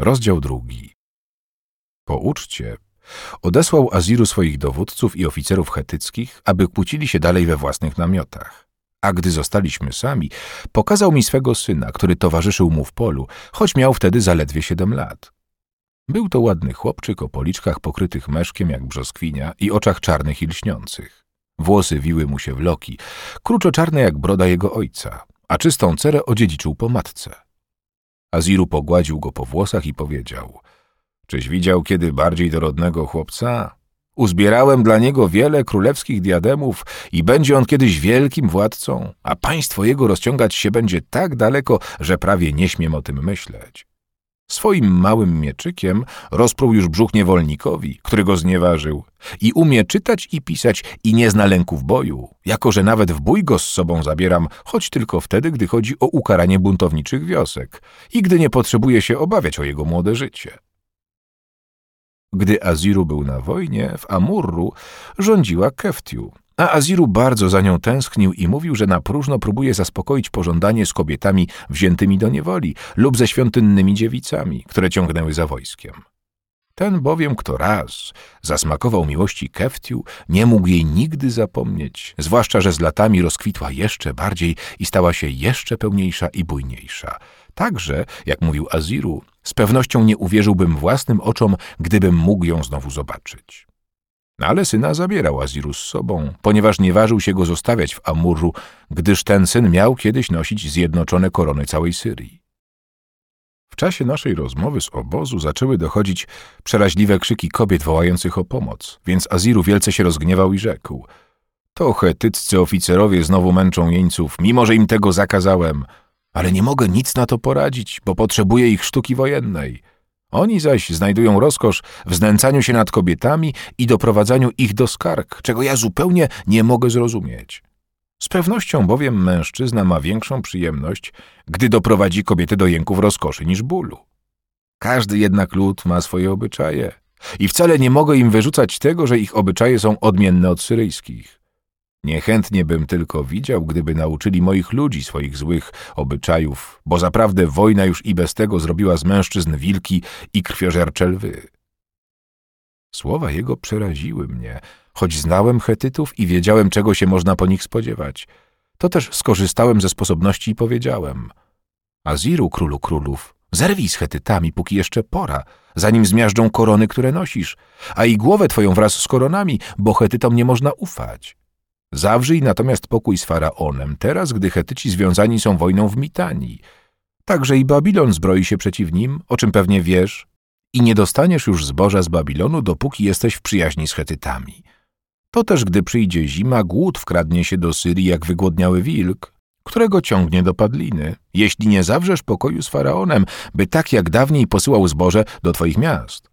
Rozdział 2. Po uczcie odesłał Aziru swoich dowódców i oficerów chetyckich, aby kłócili się dalej we własnych namiotach. A gdy zostaliśmy sami, pokazał mi swego syna, który towarzyszył mu w polu, choć miał wtedy zaledwie 7 lat. Był to ładny chłopczyk o policzkach pokrytych meszkiem jak brzoskwinia i oczach czarnych i lśniących. Włosy wiły mu się w loki, kruczo-czarne jak broda jego ojca, a czystą cerę odziedziczył po matce. Aziru pogładził go po włosach i powiedział: czyś widział kiedy bardziej dorodnego chłopca? Uzbierałem dla niego wiele królewskich diademów i będzie on kiedyś wielkim władcą, a państwo jego rozciągać się będzie tak daleko, że prawie nie śmiem o tym myśleć. Swoim małym mieczykiem rozpruł już brzuch niewolnikowi, który go znieważył, i umie czytać i pisać i nie zna lęku w boju, jako że nawet w bój go z sobą zabieram, choć tylko wtedy, gdy chodzi o ukaranie buntowniczych wiosek i gdy nie potrzebuje się obawiać o jego młode życie. Gdy Aziru był na wojnie, w Amurru rządziła Keftiu, a Aziru bardzo za nią tęsknił i mówił, że na próżno próbuje zaspokoić pożądanie z kobietami wziętymi do niewoli lub ze świątynnymi dziewicami, które ciągnęły za wojskiem. Ten bowiem, kto raz zasmakował miłości Keftiu, nie mógł jej nigdy zapomnieć, zwłaszcza że z latami rozkwitła jeszcze bardziej i stała się jeszcze pełniejsza i bujniejsza. Także, jak mówił Aziru, z pewnością nie uwierzyłbym własnym oczom, gdybym mógł ją znowu zobaczyć. Ale syna zabierał Aziru z sobą, ponieważ nie ważył się go zostawiać w Amurru, gdyż ten syn miał kiedyś nosić zjednoczone korony całej Syrii. W czasie naszej rozmowy z obozu zaczęły dochodzić przeraźliwe krzyki kobiet wołających o pomoc, więc Aziru wielce się rozgniewał i rzekł: to chetyccy oficerowie znowu męczą jeńców, mimo że im tego zakazałem, ale nie mogę nic na to poradzić, bo potrzebuję ich sztuki wojennej. Oni zaś znajdują rozkosz w znęcaniu się nad kobietami i doprowadzaniu ich do skarg, czego ja zupełnie nie mogę zrozumieć. Z pewnością bowiem mężczyzna ma większą przyjemność, gdy doprowadzi kobietę do jęków rozkoszy niż bólu. Każdy jednak lud ma swoje obyczaje i wcale nie mogę im wyrzucać tego, że ich obyczaje są odmienne od syryjskich. Niechętnie bym tylko widział, gdyby nauczyli moich ludzi swoich złych obyczajów, bo zaprawdę wojna już i bez tego zrobiła z mężczyzn wilki i krwiożercze lwy. Słowa jego przeraziły mnie, choć znałem Chetytów i wiedziałem, czego się można po nich spodziewać. To też skorzystałem ze sposobności i powiedziałem: Aziru, królu królów, zerwij z Chetytami, póki jeszcze pora, zanim zmiażdżą korony, które nosisz, a i głowę twoją wraz z koronami, bo Chetytom nie można ufać. Zawrzyj natomiast pokój z Faraonem, teraz, gdy Chetyci związani są wojną w Mitanii. Także i Babilon zbroi się przeciw nim, o czym pewnie wiesz, i nie dostaniesz już zboża z Babilonu, dopóki jesteś w przyjaźni z Chetytami. To też, gdy przyjdzie zima, głód wkradnie się do Syrii jak wygłodniały wilk, którego ciągnie do padliny, jeśli nie zawrzesz pokoju z Faraonem, by tak jak dawniej posyłał zboże do twoich miast.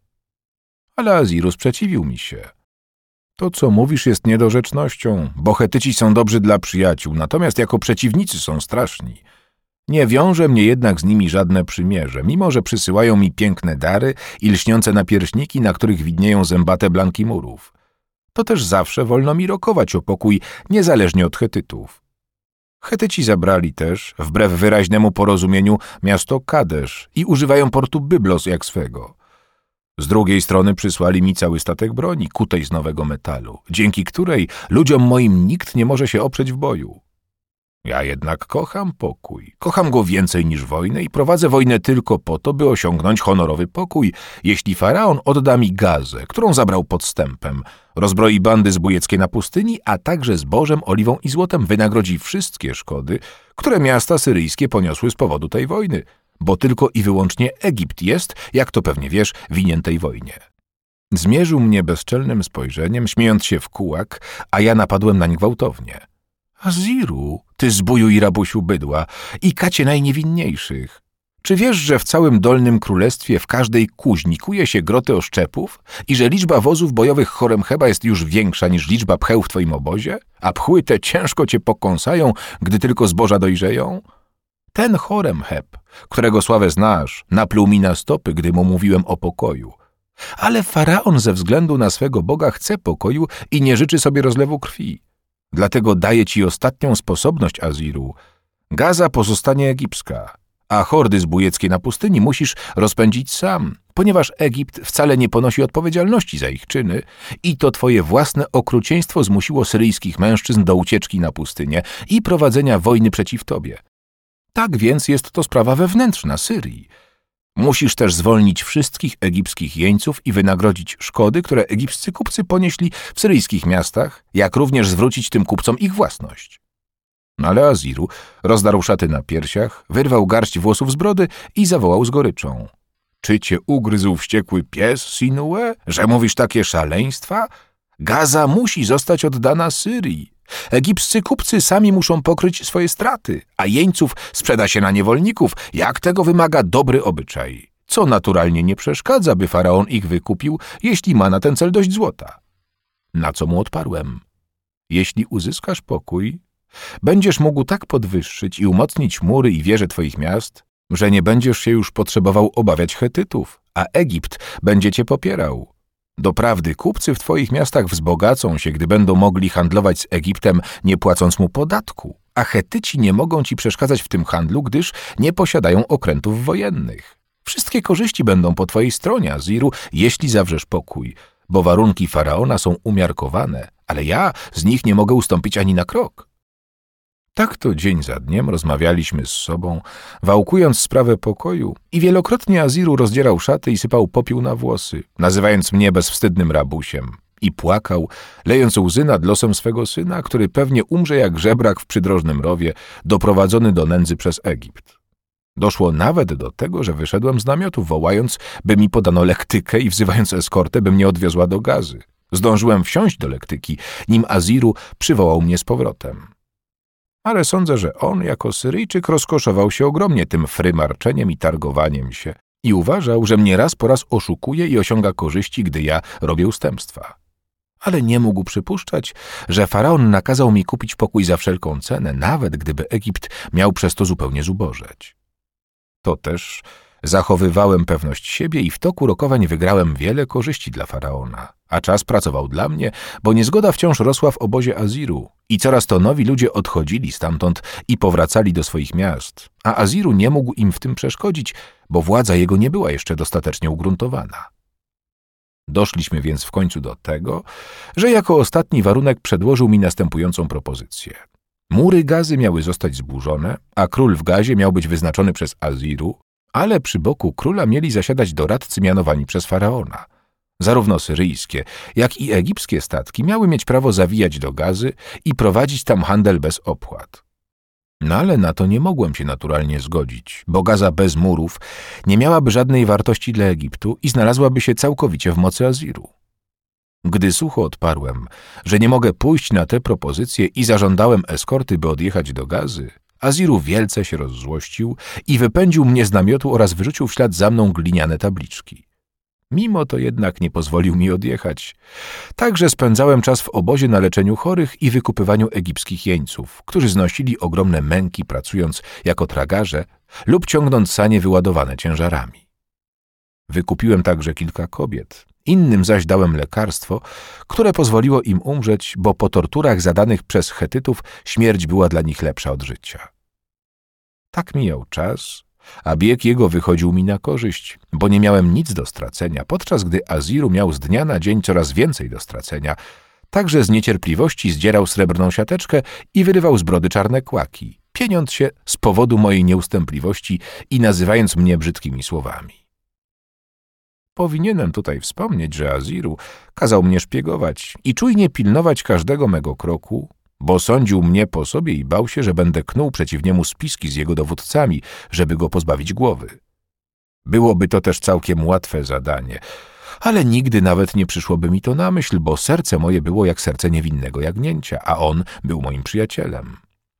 Ale Aziru sprzeciwił mi się. To, co mówisz, jest niedorzecznością, bo Chetyci są dobrzy dla przyjaciół, natomiast jako przeciwnicy są straszni. Nie wiąże mnie jednak z nimi żadne przymierze, mimo że przysyłają mi piękne dary i lśniące napierśniki, na których widnieją zębate blanki murów. To też zawsze wolno mi rokować o pokój, niezależnie od Chetytów. Chetyci zabrali też, wbrew wyraźnemu porozumieniu, miasto Kadesz i używają portu Byblos jak swego. Z drugiej strony przysłali mi cały statek broni, kutej z nowego metalu, dzięki której ludziom moim nikt nie może się oprzeć w boju. Ja jednak kocham pokój, kocham go więcej niż wojnę i prowadzę wojnę tylko po to, by osiągnąć honorowy pokój, jeśli Faraon odda mi Gazę, którą zabrał podstępem, rozbroi bandy zbójeckie na pustyni, a także zbożem, oliwą i złotem wynagrodzi wszystkie szkody, które miasta syryjskie poniosły z powodu tej wojny, bo tylko i wyłącznie Egipt jest, jak to pewnie wiesz, winien tej wojnie. Zmierzył mnie bezczelnym spojrzeniem, śmiejąc się w kółak, a ja napadłem nań gwałtownie. Aziru, ty zbóju i rabusiu bydła i kacie najniewinniejszych. Czy wiesz, że w całym Dolnym Królestwie w każdej kuźni kuje się grotę oszczepów i że liczba wozów bojowych Choremcheba jest już większa niż liczba pcheł w twoim obozie, a pchły te ciężko cię pokąsają, gdy tylko zboża dojrzeją? Ten Choremcheb, którego sławę znasz, napluł mi na stopy, gdy mu mówiłem o pokoju. Ale Faraon ze względu na swego Boga chce pokoju i nie życzy sobie rozlewu krwi. Dlatego daję ci ostatnią sposobność, Aziru. Gaza pozostanie egipska, a hordy zbójeckie na pustyni musisz rozpędzić sam, ponieważ Egipt wcale nie ponosi odpowiedzialności za ich czyny i to twoje własne okrucieństwo zmusiło syryjskich mężczyzn do ucieczki na pustynię i prowadzenia wojny przeciw tobie. Tak więc jest to sprawa wewnętrzna Syrii. Musisz też zwolnić wszystkich egipskich jeńców i wynagrodzić szkody, które egipscy kupcy ponieśli w syryjskich miastach, jak również zwrócić tym kupcom ich własność. Ale Aziru rozdarł szaty na piersiach, wyrwał garść włosów z brody i zawołał z goryczą. Czy cię ugryzł wściekły pies, Sinue, że mówisz takie szaleństwa? Gaza musi zostać oddana Syrii. Egipscy kupcy sami muszą pokryć swoje straty, a jeńców sprzeda się na niewolników, jak tego wymaga dobry obyczaj, co naturalnie nie przeszkadza, by faraon ich wykupił, jeśli ma na ten cel dość złota. Na co mu odparłem? Jeśli uzyskasz pokój, będziesz mógł tak podwyższyć i umocnić mury i wieże twoich miast, że nie będziesz się już potrzebował obawiać Chetytów, a Egipt będzie cię popierał. Doprawdy kupcy w twoich miastach wzbogacą się, gdy będą mogli handlować z Egiptem, nie płacąc mu podatku, a Chetyci nie mogą ci przeszkadzać w tym handlu, gdyż nie posiadają okrętów wojennych. Wszystkie korzyści będą po twojej stronie, Aziru, jeśli zawrzesz pokój, bo warunki faraona są umiarkowane, ale ja z nich nie mogę ustąpić ani na krok. Tak to dzień za dniem rozmawialiśmy z sobą, wałkując sprawę pokoju i wielokrotnie Aziru rozdzierał szaty i sypał popiół na włosy, nazywając mnie bezwstydnym rabusiem. I płakał, lejąc łzy nad losem swego syna, który pewnie umrze jak żebrak w przydrożnym rowie, doprowadzony do nędzy przez Egipt. Doszło nawet do tego, że wyszedłem z namiotu, wołając, by mi podano lektykę i wzywając eskortę, by mnie odwiozła do Gazy. Zdążyłem wsiąść do lektyki, nim Aziru przywołał mnie z powrotem. Ale sądzę, że on jako Syryjczyk rozkoszował się ogromnie tym frymarczeniem i targowaniem się i uważał, że mnie raz po raz oszukuje i osiąga korzyści, gdy ja robię ustępstwa. Ale nie mógł przypuszczać, że faraon nakazał mi kupić pokój za wszelką cenę, nawet gdyby Egipt miał przez to zupełnie zubożeć. To też zachowywałem pewność siebie i w toku rokowań wygrałem wiele korzyści dla faraona, a czas pracował dla mnie, bo niezgoda wciąż rosła w obozie Aziru i coraz to nowi ludzie odchodzili stamtąd i powracali do swoich miast, a Aziru nie mógł im w tym przeszkodzić, bo władza jego nie była jeszcze dostatecznie ugruntowana. Doszliśmy więc w końcu do tego, że jako ostatni warunek przedłożył mi następującą propozycję. Mury Gazy miały zostać zburzone, a król w Gazie miał być wyznaczony przez Aziru, ale przy boku króla mieli zasiadać doradcy mianowani przez faraona. Zarówno syryjskie, jak i egipskie statki miały mieć prawo zawijać do Gazy i prowadzić tam handel bez opłat. No ale na to nie mogłem się naturalnie zgodzić, bo Gaza bez murów nie miałaby żadnej wartości dla Egiptu i znalazłaby się całkowicie w mocy Aziru. Gdy sucho odparłem, że nie mogę pójść na te propozycje i zażądałem eskorty, by odjechać do Gazy, Aziru wielce się rozzłościł i wypędził mnie z namiotu oraz wyrzucił w ślad za mną gliniane tabliczki. Mimo to jednak nie pozwolił mi odjechać. Także spędzałem czas w obozie na leczeniu chorych i wykupywaniu egipskich jeńców, którzy znosili ogromne męki pracując jako tragarze lub ciągnąc sanie wyładowane ciężarami. Wykupiłem także kilka kobiet. Innym zaś dałem lekarstwo, które pozwoliło im umrzeć, bo po torturach zadanych przez Chetytów śmierć była dla nich lepsza od życia. Tak mijał czas, a bieg jego wychodził mi na korzyść, bo nie miałem nic do stracenia, podczas gdy Aziru miał z dnia na dzień coraz więcej do stracenia. Także z niecierpliwości zdzierał srebrną siateczkę i wyrywał z brody czarne kłaki, pieniąc się z powodu mojej nieustępliwości i nazywając mnie brzydkimi słowami. Powinienem tutaj wspomnieć, że Aziru kazał mnie szpiegować i czujnie pilnować każdego mego kroku, bo sądził mnie po sobie i bał się, że będę knuł przeciw niemu spiski z jego dowódcami, żeby go pozbawić głowy. Byłoby to też całkiem łatwe zadanie, ale nigdy nawet nie przyszłoby mi to na myśl, bo serce moje było jak serce niewinnego jagnięcia, a on był moim przyjacielem.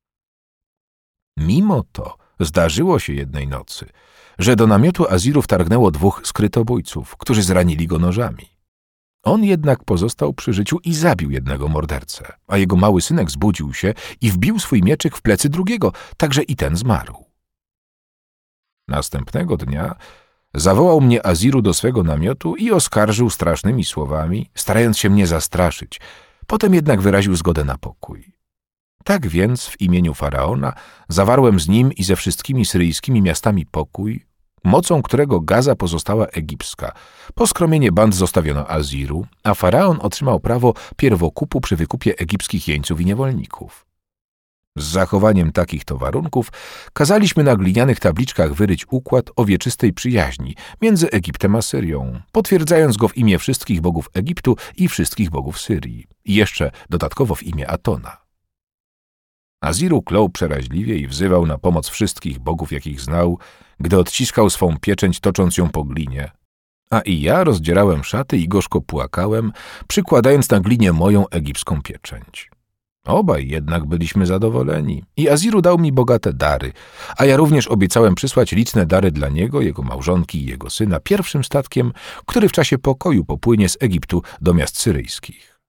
Mimo to zdarzyło się jednej nocy, że do namiotu Aziru wtargnęło 2 skrytobójców, którzy zranili go nożami. On jednak pozostał przy życiu i zabił jednego mordercę, a jego mały synek zbudził się i wbił swój mieczyk w plecy drugiego, także i ten zmarł. Następnego dnia zawołał mnie Aziru do swego namiotu i oskarżył strasznymi słowami, starając się mnie zastraszyć. Potem jednak wyraził zgodę na pokój. Tak więc w imieniu Faraona zawarłem z nim i ze wszystkimi syryjskimi miastami pokój, mocą którego Gaza pozostała egipska. Po skromienie band zostawiono Aziru, a Faraon otrzymał prawo pierwokupu przy wykupie egipskich jeńców i niewolników. Z zachowaniem takich to warunków kazaliśmy na glinianych tabliczkach wyryć układ o wieczystej przyjaźni między Egiptem a Syrią, potwierdzając go w imię wszystkich bogów Egiptu i wszystkich bogów Syrii, i jeszcze dodatkowo w imię Atona. Aziru klął przeraźliwie i wzywał na pomoc wszystkich bogów, jakich znał, gdy odciskał swą pieczęć, tocząc ją po glinie. A i ja rozdzierałem szaty i gorzko płakałem, przykładając na glinie moją egipską pieczęć. Obaj jednak byliśmy zadowoleni i Aziru dał mi bogate dary, a ja również obiecałem przysłać liczne dary dla niego, jego małżonki i jego syna pierwszym statkiem, który w czasie pokoju popłynie z Egiptu do miast syryjskich.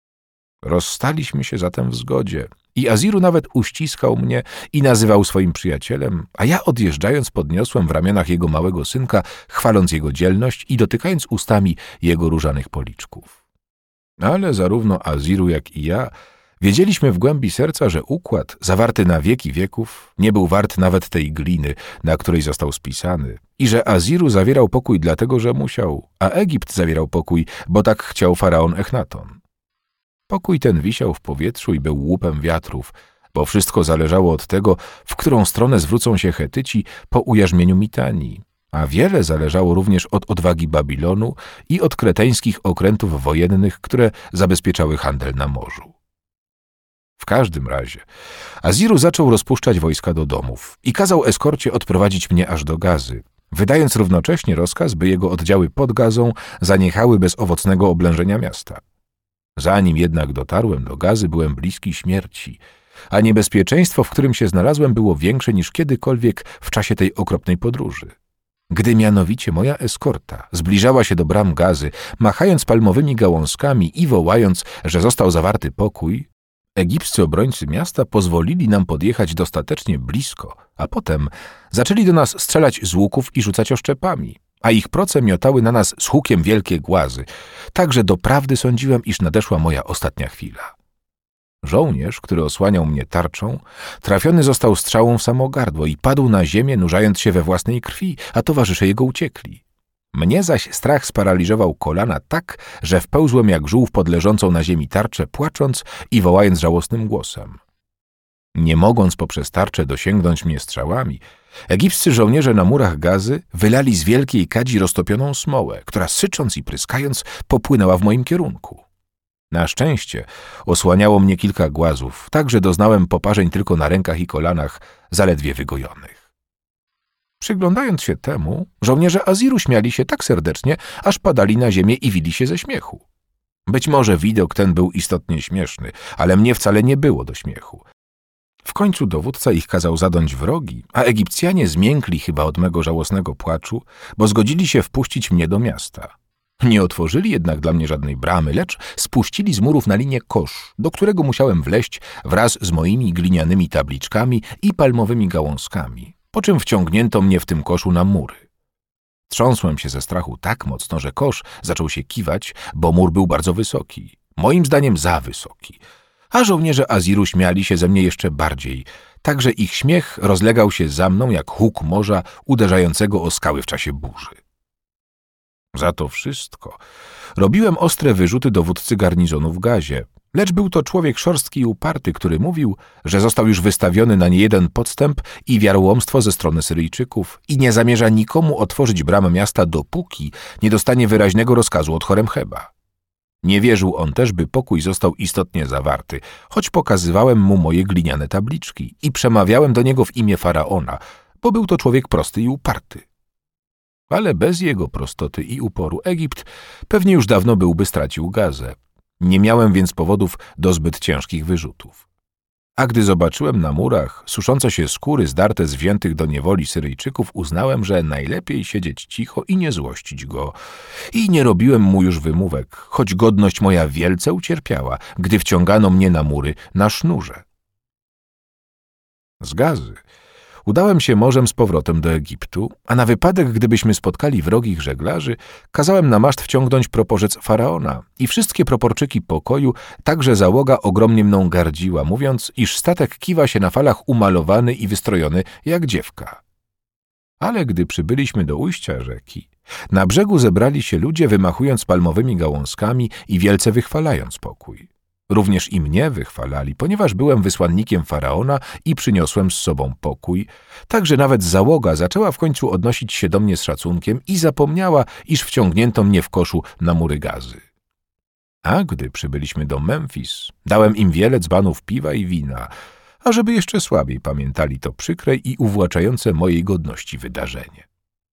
Rozstaliśmy się zatem w zgodzie i Aziru nawet uściskał mnie i nazywał swoim przyjacielem, a ja odjeżdżając podniosłem w ramionach jego małego synka, chwaląc jego dzielność i dotykając ustami jego różanych policzków. Ale zarówno Aziru, jak i ja wiedzieliśmy w głębi serca, że układ, zawarty na wieki wieków, nie był wart nawet tej gliny, na której został spisany, i że Aziru zawierał pokój dlatego, że musiał, a Egipt zawierał pokój, bo tak chciał faraon Echnaton. Pokój ten wisiał w powietrzu i był łupem wiatrów, bo wszystko zależało od tego, w którą stronę zwrócą się Chetyci po ujarzmieniu Mitanii, a wiele zależało również od odwagi Babilonu i od kreteńskich okrętów wojennych, które zabezpieczały handel na morzu. W każdym razie Aziru zaczął rozpuszczać wojska do domów i kazał eskorcie odprowadzić mnie aż do Gazy, wydając równocześnie rozkaz, by jego oddziały pod Gazą zaniechały bez owocnego oblężenia miasta. Zanim jednak dotarłem do Gazy, byłem bliski śmierci, a niebezpieczeństwo, w którym się znalazłem, było większe niż kiedykolwiek w czasie tej okropnej podróży. Gdy mianowicie moja eskorta zbliżała się do bram Gazy, machając palmowymi gałązkami i wołając, że został zawarty pokój, egipscy obrońcy miasta pozwolili nam podjechać dostatecznie blisko, a potem zaczęli do nas strzelać z łuków i rzucać oszczepami, a ich proce miotały na nas z hukiem wielkie głazy, tak że doprawdy sądziłem, iż nadeszła moja ostatnia chwila. Żołnierz, który osłaniał mnie tarczą, trafiony został strzałą w samo gardło i padł na ziemię, nurzając się we własnej krwi, a towarzysze jego uciekli. Mnie zaś strach sparaliżował kolana tak, że wpełzłem jak żółw pod leżącą na ziemi tarczę, płacząc i wołając żałosnym głosem. Nie mogąc poprzez tarczę dosięgnąć mnie strzałami, egipscy żołnierze na murach Gazy wylali z wielkiej kadzi roztopioną smołę, która sycząc i pryskając popłynęła w moim kierunku. Na szczęście osłaniało mnie kilka głazów, tak że doznałem poparzeń tylko na rękach i kolanach, zaledwie wygojonych. Przyglądając się temu, żołnierze Aziru śmiali się tak serdecznie, aż padali na ziemię i wili się ze śmiechu. Być może widok ten był istotnie śmieszny, ale mnie wcale nie było do śmiechu. W końcu dowódca ich kazał zadąć wrogi, a Egipcjanie zmiękli chyba od mego żałosnego płaczu, bo zgodzili się wpuścić mnie do miasta. Nie otworzyli jednak dla mnie żadnej bramy, lecz spuścili z murów na linię kosz, do którego musiałem wleźć wraz z moimi glinianymi tabliczkami i palmowymi gałązkami, po czym wciągnięto mnie w tym koszu na mury. Trząsłem się ze strachu tak mocno, że kosz zaczął się kiwać, bo mur był bardzo wysoki, moim zdaniem za wysoki, a żołnierze Aziru śmiali się ze mnie jeszcze bardziej, tak że ich śmiech rozlegał się za mną jak huk morza uderzającego o skały w czasie burzy. Za to wszystko robiłem ostre wyrzuty dowódcy garnizonu w Gazie, lecz był to człowiek szorstki i uparty, który mówił, że został już wystawiony na niejeden podstęp i wiarołomstwo ze strony Syryjczyków i nie zamierza nikomu otworzyć bram miasta, dopóki nie dostanie wyraźnego rozkazu od Horemcheba. Nie wierzył on też, by pokój został istotnie zawarty, choć pokazywałem mu moje gliniane tabliczki i przemawiałem do niego w imię faraona, bo był to człowiek prosty i uparty. Ale bez jego prostoty i uporu Egipt pewnie już dawno byłby stracił Gazę. Nie miałem więc powodów do zbyt ciężkich wyrzutów. A gdy zobaczyłem na murach suszące się skóry zdarte z wziętych do niewoli Syryjczyków, uznałem, że najlepiej siedzieć cicho i nie złościć go. I nie robiłem mu już wymówek, choć godność moja wielce ucierpiała, gdy wciągano mnie na mury na sznurze. Z Gazy Udałem się morzem z powrotem do Egiptu, a na wypadek, gdybyśmy spotkali wrogich żeglarzy, kazałem na maszt wciągnąć proporzec faraona i wszystkie proporczyki pokoju, także załoga ogromnie mną gardziła, mówiąc, iż statek kiwa się na falach umalowany i wystrojony jak dziewka. Ale gdy przybyliśmy do ujścia rzeki, na brzegu zebrali się ludzie, wymachując palmowymi gałązkami i wielce wychwalając pokój. Również i mnie wychwalali, ponieważ byłem wysłannikiem faraona i przyniosłem z sobą pokój, także nawet załoga zaczęła w końcu odnosić się do mnie z szacunkiem i zapomniała, iż wciągnięto mnie w koszu na mury Gazy. A gdy przybyliśmy do Memfis, dałem im wiele dzbanów piwa i wina, ażeby jeszcze słabiej pamiętali to przykre i uwłaczające mojej godności wydarzenie.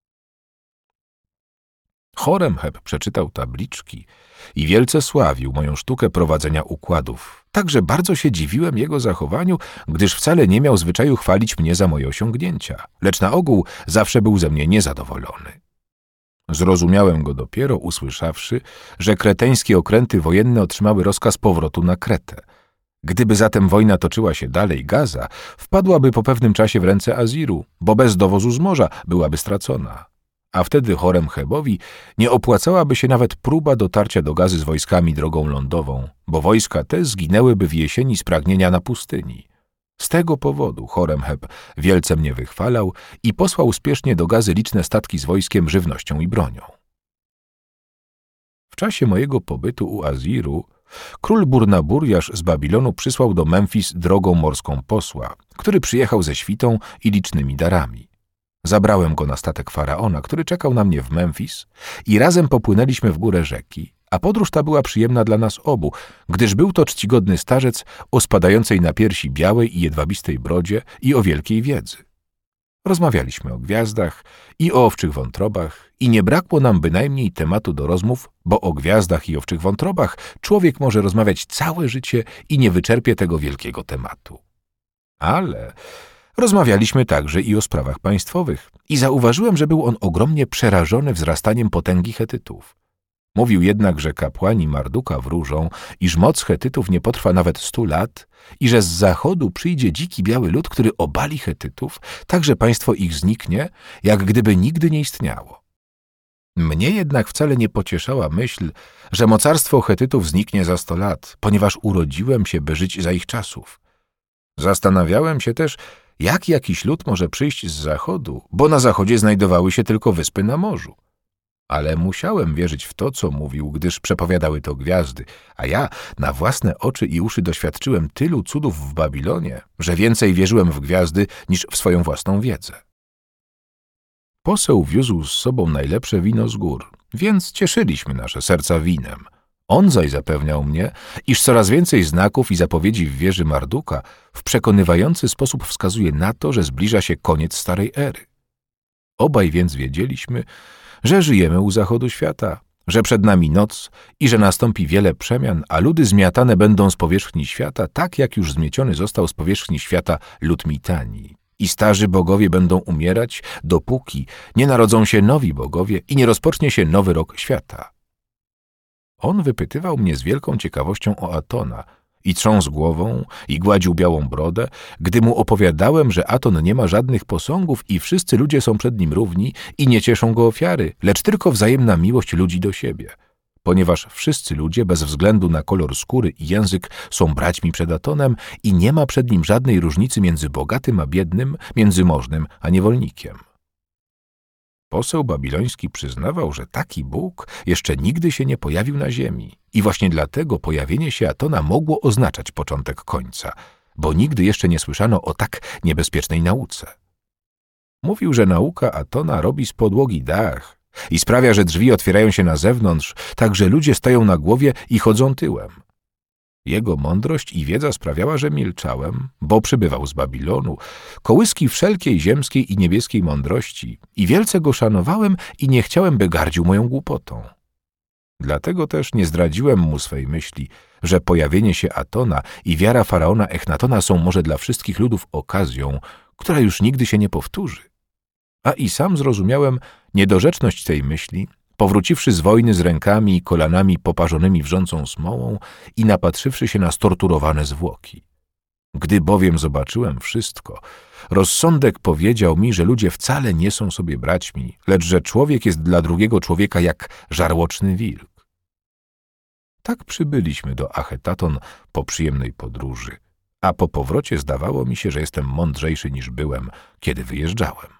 Horemheb przeczytał tabliczki i wielce sławił moją sztukę prowadzenia układów. Także bardzo się dziwiłem jego zachowaniu, gdyż wcale nie miał zwyczaju chwalić mnie za moje osiągnięcia, lecz na ogół zawsze był ze mnie niezadowolony. Zrozumiałem go dopiero, usłyszawszy, że kreteńskie okręty wojenne otrzymały rozkaz powrotu na Kretę. Gdyby zatem wojna toczyła się dalej, Gaza wpadłaby po pewnym czasie w ręce Aziru, bo bez dowozu z morza byłaby stracona. A wtedy Horemhebowi nie opłacałaby się nawet próba dotarcia do Gazy z wojskami drogą lądową, bo wojska te zginęłyby w jesieni z pragnienia na pustyni. Z tego powodu Horemheb wielce mnie wychwalał i posłał spiesznie do Gazy liczne statki z wojskiem, żywnością i bronią. W czasie mojego pobytu u Aziru król Burnaburjasz z Babilonu przysłał do Memfis drogą morską posła, który przyjechał ze świtą i licznymi darami. Zabrałem go na statek faraona, który czekał na mnie w Memfis i razem popłynęliśmy w górę rzeki, a podróż ta była przyjemna dla nas obu, gdyż był to czcigodny starzec o spadającej na piersi białej i jedwabistej brodzie i o wielkiej wiedzy. Rozmawialiśmy o gwiazdach i o owczych wątrobach i nie brakło nam bynajmniej tematu do rozmów, bo o gwiazdach i owczych wątrobach człowiek może rozmawiać całe życie i nie wyczerpie tego wielkiego tematu. Ale rozmawialiśmy także i o sprawach państwowych i zauważyłem, że był on ogromnie przerażony wzrastaniem potęgi Chetytów. Mówił jednak, że kapłani Marduka wróżą, iż moc Chetytów nie potrwa nawet 100 lat i że z zachodu przyjdzie dziki biały lud, który obali Chetytów, tak że państwo ich zniknie, jak gdyby nigdy nie istniało. Mnie jednak wcale nie pocieszała myśl, że mocarstwo Chetytów zniknie za 100 lat, ponieważ urodziłem się, by żyć za ich czasów. Zastanawiałem się też, jak jakiś lud może przyjść z zachodu, bo na zachodzie znajdowały się tylko wyspy na morzu. Ale musiałem wierzyć w to, co mówił, gdyż przepowiadały to gwiazdy, a ja na własne oczy i uszy doświadczyłem tylu cudów w Babilonie, że więcej wierzyłem w gwiazdy niż w swoją własną wiedzę. Poseł wiózł z sobą najlepsze wino z gór, więc cieszyliśmy nasze serca winem. On zaś zapewniał mnie, iż coraz więcej znaków i zapowiedzi w wieży Marduka w przekonywający sposób wskazuje na to, że zbliża się koniec starej ery. Obaj więc wiedzieliśmy, że żyjemy u zachodu świata, że przed nami noc i że nastąpi wiele przemian, a ludy zmiatane będą z powierzchni świata, tak jak już zmieciony został z powierzchni świata lud Mitanii. I starzy bogowie będą umierać, dopóki nie narodzą się nowi bogowie i nie rozpocznie się nowy rok świata. On wypytywał mnie z wielką ciekawością o Atona i trząsł głową i gładził białą brodę, gdy mu opowiadałem, że Aton nie ma żadnych posągów i wszyscy ludzie są przed nim równi i nie cieszą go ofiary, lecz tylko wzajemna miłość ludzi do siebie, ponieważ wszyscy ludzie bez względu na kolor skóry i język są braćmi przed Atonem i nie ma przed nim żadnej różnicy między bogatym a biednym, między możnym a niewolnikiem. Poseł babiloński przyznawał, że taki Bóg jeszcze nigdy się nie pojawił na ziemi i właśnie dlatego pojawienie się Atona mogło oznaczać początek końca, bo nigdy jeszcze nie słyszano o tak niebezpiecznej nauce. Mówił, że nauka Atona robi z podłogi dach i sprawia, że drzwi otwierają się na zewnątrz, tak że ludzie stają na głowie i chodzą tyłem. Jego mądrość i wiedza sprawiała, że milczałem, bo przybywał z Babilonu, kołyski wszelkiej ziemskiej i niebieskiej mądrości i wielce go szanowałem i nie chciałem, by gardził moją głupotą. Dlatego też nie zdradziłem mu swej myśli, że pojawienie się Atona i wiara faraona Echnatona są może dla wszystkich ludów okazją, która już nigdy się nie powtórzy. A i sam zrozumiałem niedorzeczność tej myśli, powróciwszy z wojny z rękami i kolanami poparzonymi wrzącą smołą i napatrzywszy się na storturowane zwłoki. Gdy bowiem zobaczyłem wszystko, rozsądek powiedział mi, że ludzie wcale nie są sobie braćmi, lecz że człowiek jest dla drugiego człowieka jak żarłoczny wilk. Tak przybyliśmy do Achetaton po przyjemnej podróży, a po powrocie zdawało mi się, że jestem mądrzejszy niż byłem, kiedy wyjeżdżałem.